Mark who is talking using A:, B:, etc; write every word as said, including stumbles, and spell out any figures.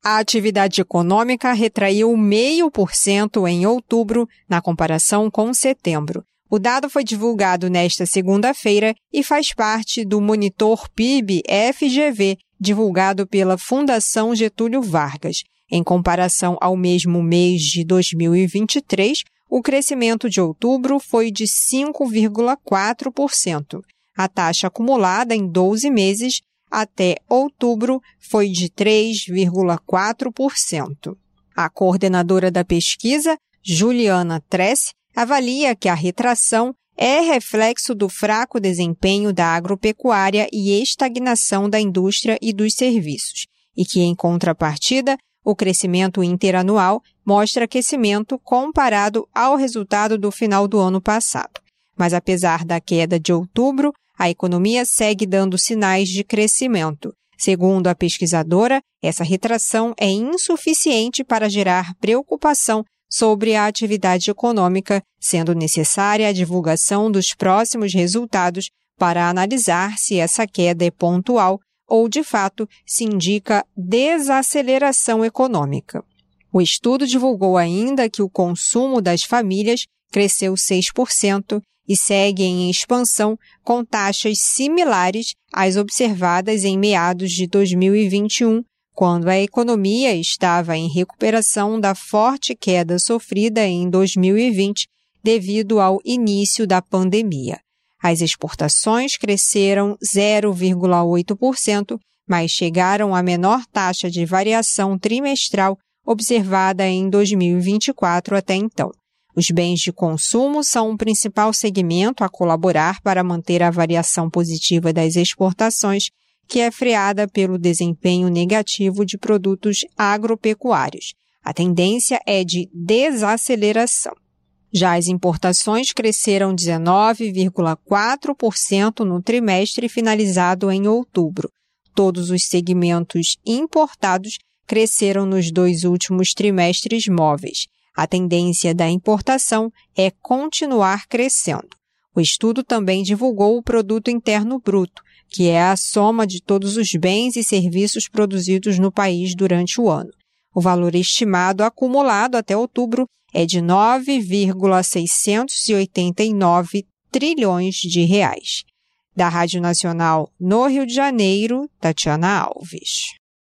A: A atividade econômica retraiu zero vírgula cinco por cento em outubro, na comparação com setembro. O dado foi divulgado nesta segunda-feira e faz parte do monitor P I B F G V, divulgado pela Fundação Getúlio Vargas. Em comparação ao mesmo mês de dois mil e vinte e três, o crescimento de outubro foi de cinco vírgula quatro por cento. A taxa acumulada em doze meses até outubro foi de três vírgula quatro por cento. A coordenadora da pesquisa, Juliana Tresse, avalia que a retração é reflexo do fraco desempenho da agropecuária e estagnação da indústria e dos serviços, e que, em contrapartida, o crescimento interanual mostra aquecimento comparado ao resultado do final do ano passado. Mas, apesar da queda de outubro, a economia segue dando sinais de crescimento. Segundo a pesquisadora, essa retração é insuficiente para gerar preocupação sobre a atividade econômica, sendo necessária a divulgação dos próximos resultados para analisar se essa queda é pontual ou, de fato, se indica desaceleração econômica. O estudo divulgou ainda que o consumo das famílias cresceu seis por cento e segue em expansão com taxas similares às observadas em meados de dois mil e vinte e um, quando a economia estava em recuperação da forte queda sofrida em dois mil e vinte devido ao início da pandemia. As exportações cresceram zero vírgula oito por cento, mas chegaram à menor taxa de variação trimestral observada em dois mil e vinte e quatro até então. Os bens de consumo são o principal segmento a colaborar para manter a variação positiva das exportações, que é freada pelo desempenho negativo de produtos agropecuários. A tendência é de desaceleração. Já as importações cresceram dezenove vírgula quatro por cento no trimestre finalizado em outubro. Todos os segmentos importados cresceram nos dois últimos trimestres móveis. A tendência da importação é continuar crescendo. O estudo também divulgou o Produto Interno Bruto, que é a soma de todos os bens e serviços produzidos no país durante o ano. O valor estimado acumulado até outubro é de nove vírgula seiscentos e oitenta e nove trilhões de reais. Da Rádio Nacional no Rio de Janeiro, Tatiana Alves.